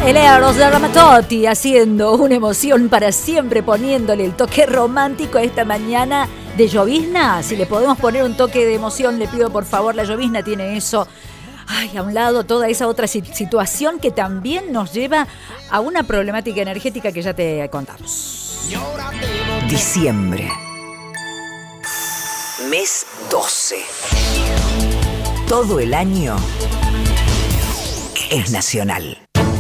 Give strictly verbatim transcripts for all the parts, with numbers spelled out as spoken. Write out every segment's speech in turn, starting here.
El Eros de Ramazzotti haciendo una emoción para siempre, poniéndole el toque romántico a esta mañana de llovizna. Si le podemos poner un toque de emoción, le pido por favor. La llovizna tiene eso. Ay, a un lado toda esa otra situación que también nos lleva a una problemática energética que ya te contamos. Diciembre. Mes doce. Todo el año es nacional.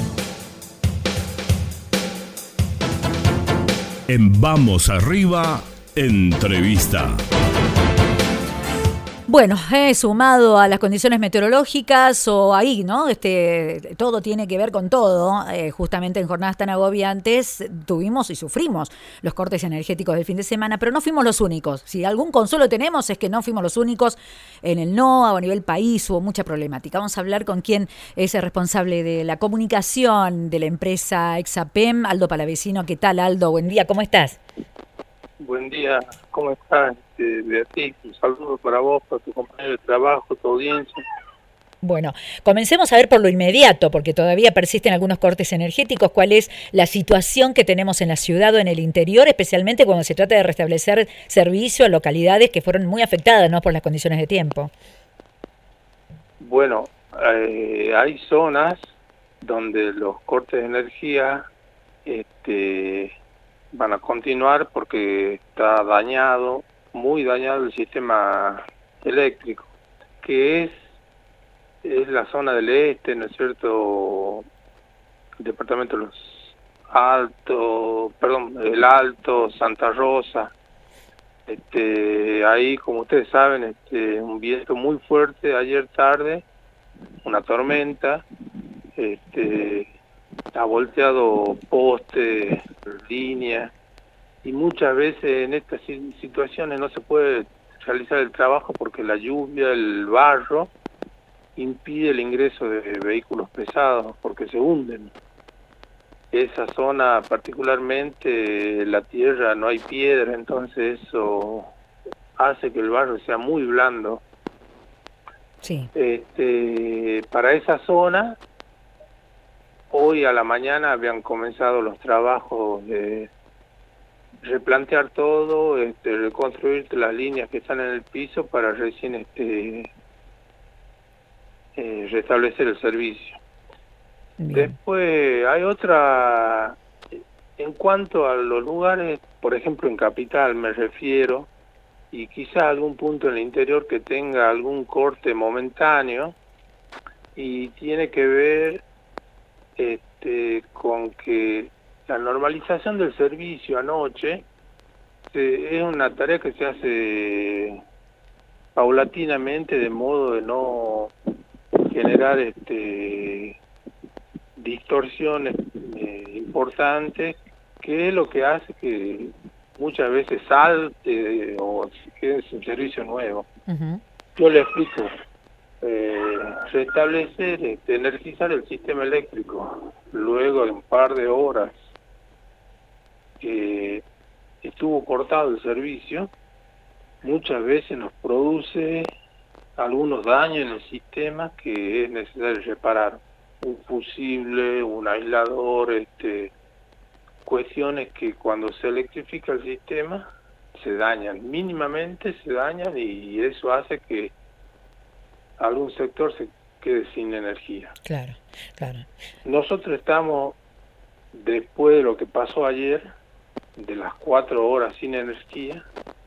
En Vamos Arriba, entrevista. Bueno, he sumado a las condiciones meteorológicas o ahí, ¿no? Este, todo tiene que ver con todo. Eh, justamente en jornadas tan agobiantes tuvimos y sufrimos los cortes energéticos del fin de semana, pero no fuimos los únicos. Si algún consuelo tenemos es que no fuimos los únicos. En el NOA o a nivel país hubo mucha problemática. Vamos a hablar con quien es el responsable de la comunicación de la empresa Exapem, Aldo Palavecino. ¿Qué tal, Aldo? Buen día, ¿cómo estás? Buen día, ¿cómo estás, este, Beatriz? Un saludo para vos, para tu compañero de trabajo, tu audiencia. Bueno, comencemos a ver por lo inmediato, porque todavía persisten algunos cortes energéticos. ¿Cuál es la situación que tenemos en la ciudad o en el interior, especialmente cuando se trata de restablecer servicio a localidades que fueron muy afectadas, ¿no?, por las condiciones de tiempo? Bueno, eh, hay zonas donde los cortes de energía este, van a continuar porque está dañado, muy dañado el sistema eléctrico, que es, es la zona del este, ¿no es cierto? El departamento de los Altos, perdón, el Alto, Santa Rosa. Este, ahí, como ustedes saben, este, un viento muy fuerte ayer tarde, una tormenta, este, ha volteado postes, líneas, y muchas veces en estas situaciones no se puede realizar el trabajo porque la lluvia, el barro, impide el ingreso de vehículos pesados porque se hunden. Esa zona particularmente, la tierra, no hay piedra, entonces eso hace que el barro sea muy blando. Sí. Este, para esa zona, hoy a la mañana habían comenzado los trabajos de replantear todo, este, reconstruir las líneas que están en el piso para recién este, eh, restablecer el servicio. Bien. Después hay otra, en cuanto a los lugares, por ejemplo en Capital me refiero, y quizá algún punto en el interior que tenga algún corte momentáneo, y tiene que ver este, con que la normalización del servicio anoche eh, es una tarea que se hace paulatinamente, de modo de no generar este distorsiones eh, importantes, que es lo que hace que muchas veces salte o se quede sin servicio nuevo. Uh-huh. Yo le explico. Eh, restablecer, este, energizar el sistema eléctrico luego de un par de horas que estuvo cortado el servicio, muchas veces nos produce algunos daños en el sistema que es necesario reparar. Un fusible, un aislador, este, cuestiones que cuando se electrifica el sistema se dañan, mínimamente se dañan, y eso hace que algún sector se quede sin energía. Claro, claro. Nosotros estamos, después de lo que pasó ayer, de las cuatro horas sin energía,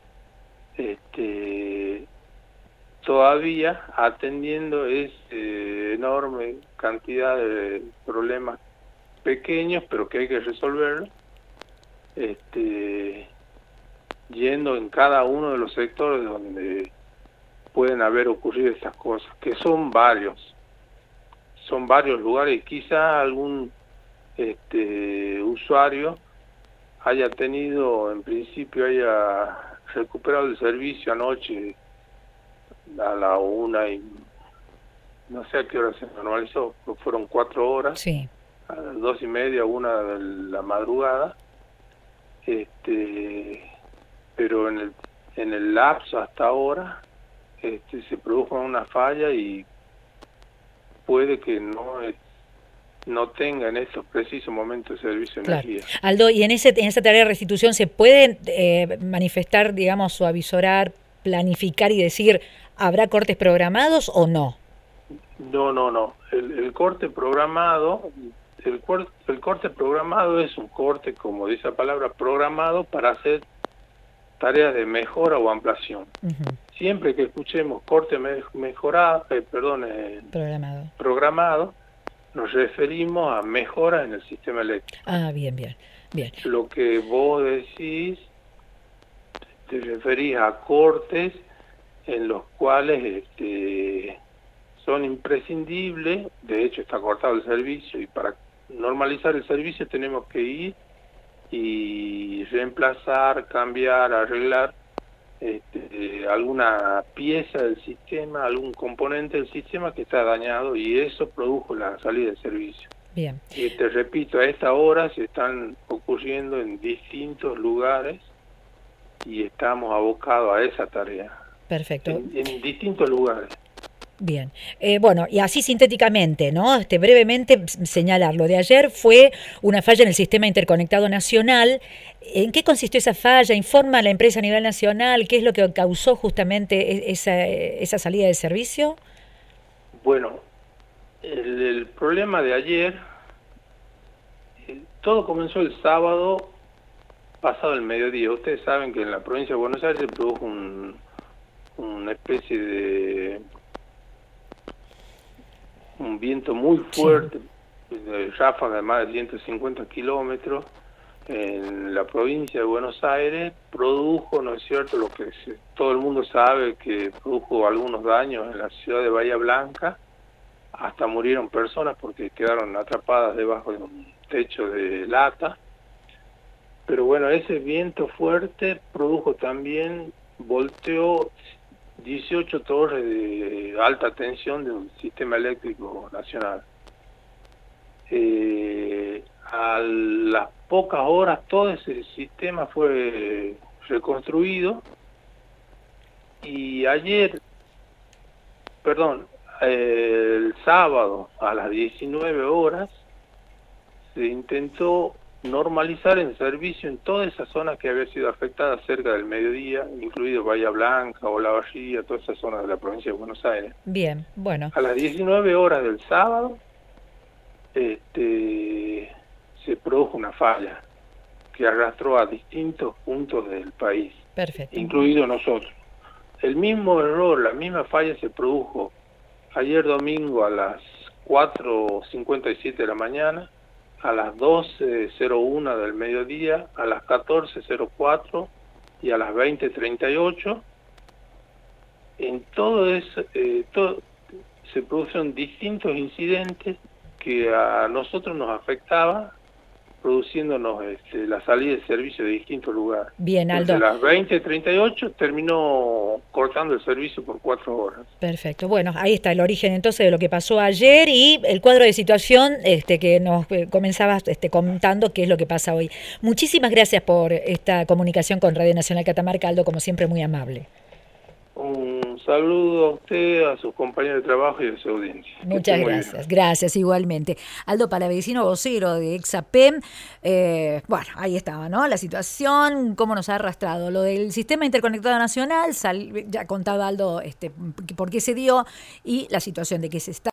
este, todavía atendiendo esa eh, enorme cantidad de problemas pequeños, pero que hay que resolverlo, este, yendo en cada uno de los sectores donde pueden haber ocurrido estas cosas, que son varios, son varios lugares, y quizá algún este, usuario haya tenido, en principio haya recuperado el servicio anoche a la una y no sé a qué hora se normalizó, pero fueron cuatro horas, sí, a las dos y media, una de la madrugada, este, pero en el en el lapso hasta ahora este, se produjo una falla y puede que no no tenga en estos precisos momentos de servicio de Claro. energía. Aldo, ¿y en ese en esa tarea de restitución se puede eh, manifestar, digamos, o avisorar, planificar y decir, ¿habrá cortes programados o no? No, no, no. El, el corte programado, el, cuer- el corte programado es un corte, como dice la palabra, programado para hacer tareas de mejora o ampliación. Ujú. Siempre que escuchemos corte me- mejorado, eh, perdón, eh, Programado. programado, nos referimos a mejoras en el sistema eléctrico. Ah, bien, bien, bien. Lo que vos decís, te referís a cortes en los cuales este, son imprescindibles, de hecho está cortado el servicio, y para normalizar el servicio tenemos que ir y reemplazar, cambiar, arreglar este, alguna pieza del sistema, algún componente del sistema que está dañado, y eso produjo la salida del servicio. Bien. Y te repito, a esta hora se están ocurriendo en distintos lugares y estamos abocados a esa tarea, Perfecto. en, en distintos lugares. Bien. Eh, bueno, y así sintéticamente, ¿no? Este, brevemente s- señalar, lo de ayer fue una falla en el sistema interconectado nacional. ¿En qué consistió esa falla? ¿Informa la empresa a nivel nacional? ¿Qué es lo que causó justamente e- esa, esa salida de servicio? Bueno, el, el problema de ayer, eh, todo comenzó el sábado pasado el mediodía. Ustedes saben que en la provincia de Buenos Aires se produjo un, una especie de un viento muy fuerte, de ráfaga de más de ciento cincuenta kilómetros en la provincia de Buenos Aires, produjo, ¿no es cierto?, lo que se, todo el mundo sabe, que produjo algunos daños en la ciudad de Bahía Blanca, hasta murieron personas porque quedaron atrapadas debajo de un techo de lata. Pero bueno, ese viento fuerte produjo también, volteó dieciocho torres de alta tensión del sistema eléctrico nacional. Eh, a las pocas horas todo ese sistema fue reconstruido, y ayer, perdón, eh, el sábado a las diecinueve horas se intentó normalizar el servicio en toda esa zona que había sido afectada cerca del mediodía, incluido Bahía Blanca, Olavarría, toda esa zona de la provincia de Buenos Aires. Bien, bueno. A las diecinueve horas del sábado este, se produjo una falla que arrastró a distintos puntos del país, Perfecto. incluido nosotros. El mismo error, la misma falla se produjo ayer domingo a las cuatro cincuenta y siete de la mañana, a las doce cero uno del mediodía, a las catorce cero cuatro y a las veinte treinta y ocho. En todo eso eh, todo, se produjeron distintos incidentes que a nosotros nos afectaban, produciéndonos este, la salida de servicio de distintos lugares. Bien, Aldo. Desde las veinte treinta y ocho terminó cortando el servicio por cuatro horas. Perfecto. Bueno, ahí está el origen entonces de lo que pasó ayer y el cuadro de situación este, que nos eh, comenzabas este, contando qué es lo que pasa hoy. Muchísimas gracias por esta comunicación con Radio Nacional Catamarca, Aldo, como siempre muy amable. Un saludo a usted, a sus compañeros de trabajo y a su audiencia. Muchas gracias, gracias igualmente. Aldo Palavecino, vocero de Exapem. Eh, bueno, ahí estaba, ¿no? La situación, cómo nos ha arrastrado. Lo del sistema interconectado nacional, sal, ya contaba Aldo este, por qué se dio, y la situación de que se está